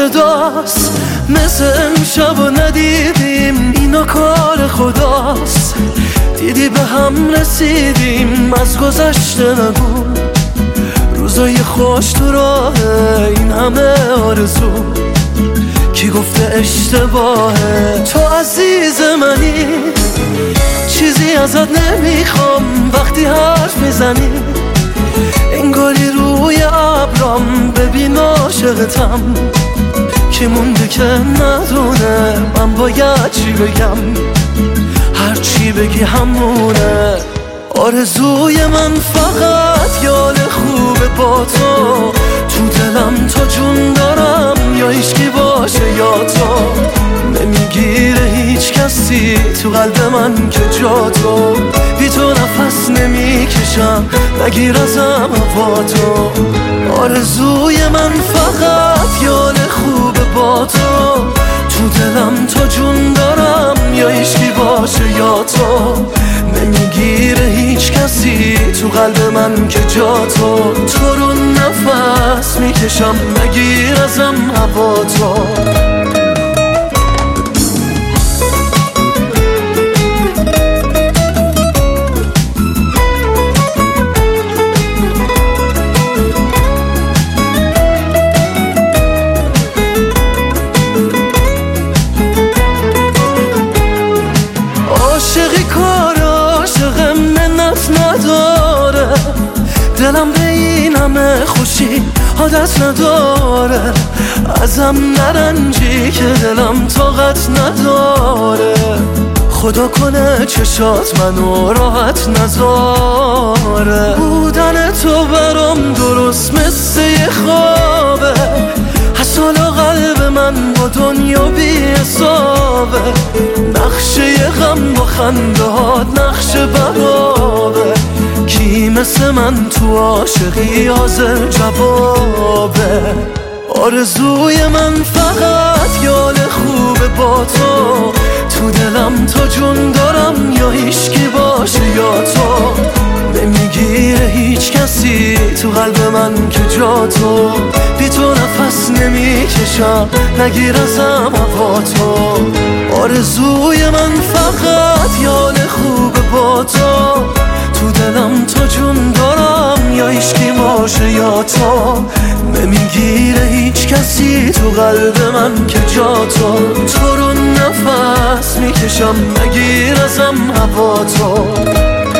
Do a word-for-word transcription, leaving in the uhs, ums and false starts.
صداست، مثل امشب و ندیدیم اینا کار خداست. دیدی به هم رسیدیم از گذشته نگو، روزای خوش تو راه این همه آرزو. کی گفته اشتباهه؟ تو عزیز منی، چیزی ازت نمیخوام وقتی حرف میزنی. انگاری روی ابرام ببین عاشقتم، کی مونده که ندونه من باید چی بگم. هر چی بگی همونه. آرزوی من فقط یاد خوبه با تو، تو دلم تو جون دارم یا هیچکی باشه یا تو. نمیگیره هیچ کسی تو قلب من که جا تو، بی تو نفس نمیکشم نگیر ازم هوا تو. آرزوی من فقط یاد خوبه با تو، تو دلم تو جون دارم یا هیچکی باشه یا تو. نمیگیره هیچ کسی تو قلب من که جا تو. تو رو نفس میکشم نگیر ازم هوا تو. عاشقی کار عاشقم منت نداره، دلم به این همه خوشی عادت نداره. ازم نرنجی که دلم طاقت نداره، خدا کنه چشات منو راحت نذاره. بودن تو برام درست مثل یه خوابه، حالا قلب من با دنیا بی حسابه. نقشه غم با خندهات نقش بهابه، کی مثل من تو عاشقی حاضر جوابه. آرزوی من فقط یاد خوبه با تو، تو دلم تو جون دارم یا هیچکی باشه یا تو. نمیگیره هیچ کسی تو قلب من که جا تو، بی تو نفس نمیکشم نگیر ازم هوا تو. آرزوی من فقط یاد خوبه با تو، تو دلم تو جون دارم یا هیچکی باشه یا تو. نمیگیره هیچ کسی تو قلب من که جا تو. تو رو نفس میکشم نگیر ازم هوا تو.